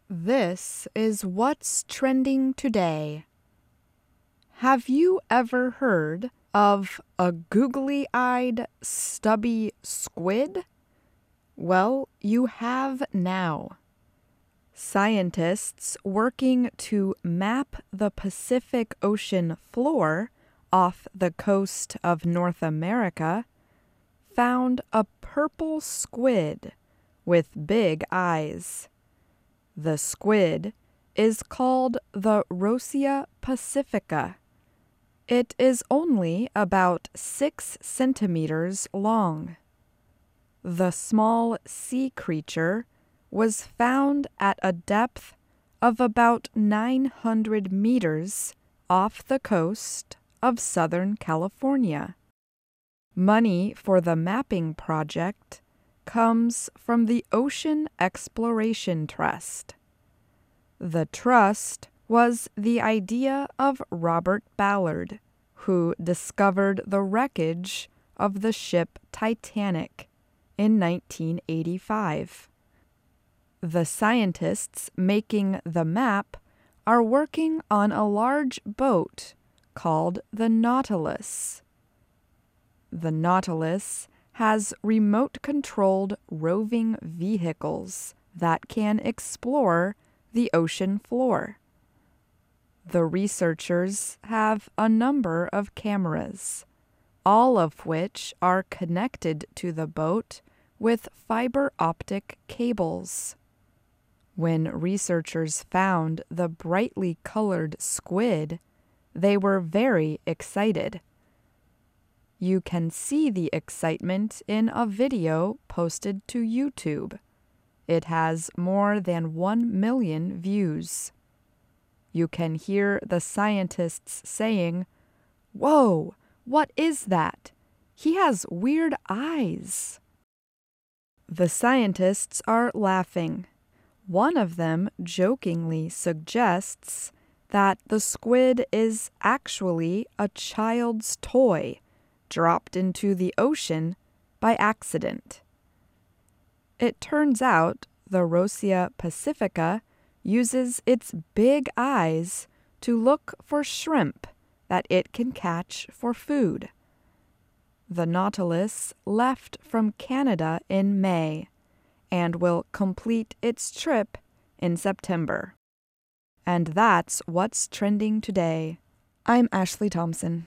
This is what's trending today. Have you ever heard of a googly-eyed, stubby squid? Well, you have now. Scientists working to map the Pacific Ocean floor off the coast of North America found a purple squid with big eyes. The squid is called the Rosia pacifica. It is only about 6 centimeters long. The small sea creature was found at a depth of about 900 meters off the coast of Southern California. Money for the mapping project comes from the Ocean Exploration Trust. The trust was the idea of Robert Ballard, who discovered the wreckage of the ship Titanic in 1985. The scientists making the map are working on a large boat called the Nautilus. The Nautilus has remote-controlled roving vehicles that can explore the ocean floor. The researchers have a number of cameras, all of which are connected to the boat with fiber optic cables. When researchers found the brightly colored squid, they were very excited. You can see the excitement in a video posted to YouTube. It has more than 1 million views. You can hear the scientists saying, "Whoa, what is that? He has weird eyes." The scientists are laughing. One of them jokingly suggests that the squid is actually a child's toy dropped into the ocean by accident. It turns out the Rosia pacifica uses its big eyes to look for shrimp that it can catch for food. The Nautilus left from Canada in May and will complete its trip in September. And that's what's trending today. I'm Ashley Thompson.